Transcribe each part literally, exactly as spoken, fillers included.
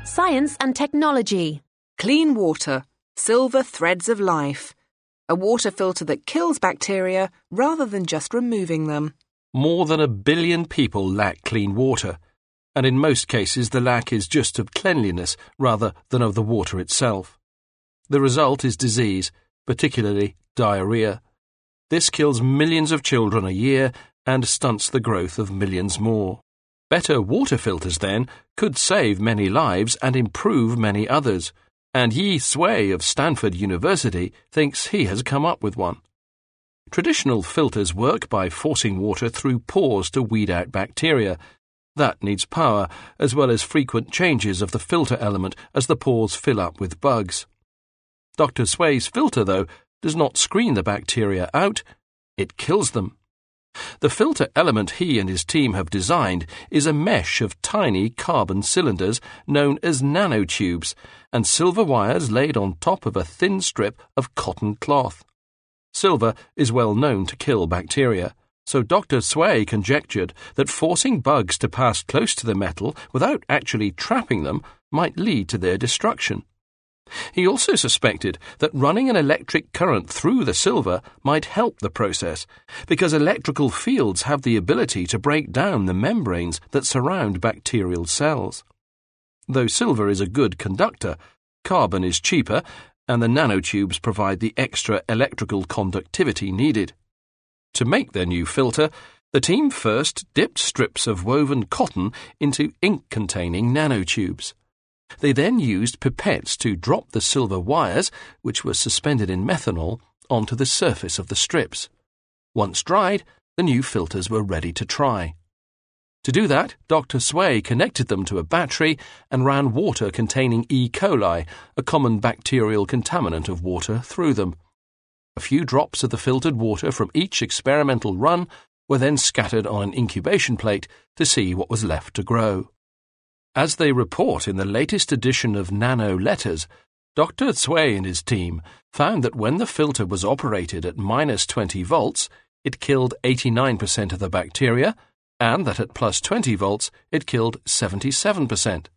Science and technology. Clean water, silver threads of life. A water filter that kills bacteria rather than just removing them. More than a billion people lack clean water, and in most cases the lack is just of cleanliness rather than of the water itself. The result is disease, particularly diarrhea. This kills millions of children a year and stunts the growth of millions more. Better water filters, then, could save many lives and improve many others, and Yi Sui of Stanford University thinks he has come up with one. Traditional filters work by forcing water through pores to weed out bacteria. That needs power, as well as frequent changes of the filter element as the pores fill up with bugs. Doctor Sui's filter, though, does not screen the bacteria out, it kills them. The filter element he and his team have designed is a mesh of tiny carbon cylinders known as nanotubes and silver wires laid on top of a thin strip of cotton cloth. Silver is well known to kill bacteria, so Doctor Sui conjectured that forcing bugs to pass close to the metal without actually trapping them might lead to their destruction. He also suspected that running an electric current through the silver might help the process, because electrical fields have the ability to break down the membranes that surround bacterial cells. Though silver is a good conductor, carbon is cheaper, and the nanotubes provide the extra electrical conductivity needed. To make their new filter, the team first dipped strips of woven cotton into ink-containing nanotubes. They then used pipettes to drop the silver wires, which were suspended in methanol, onto the surface of the strips. Once dried, the new filters were ready to try. To do that, Doctor Sui connected them to a battery and ran water containing E. coli, a common bacterial contaminant of water, through them. A few drops of the filtered water from each experimental run were then scattered on an incubation plate to see what was left to grow. As they report in the latest edition of Nano Letters, Doctor Sui and his team found that when the filter was operated at minus twenty volts, it killed eighty-nine percent of the bacteria, and that at plus twenty volts, it killed seventy-seven percent.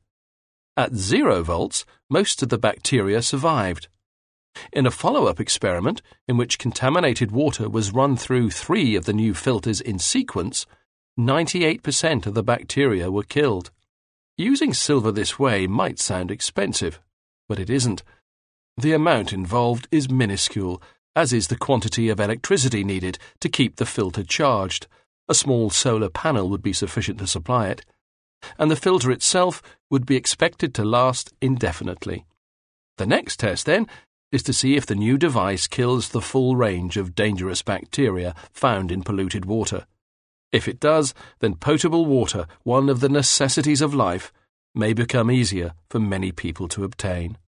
At zero volts, most of the bacteria survived. In a follow-up experiment, in which contaminated water was run through three of the new filters in sequence, ninety-eight percent of the bacteria were killed. Using silver this way might sound expensive, but it isn't. The amount involved is minuscule, as is the quantity of electricity needed to keep the filter charged. A small solar panel would be sufficient to supply it, and the filter itself would be expected to last indefinitely. The next test, then, is to see if the new device kills the full range of dangerous bacteria found in polluted water. If it does, then potable water, one of the necessities of life, may become easier for many people to obtain.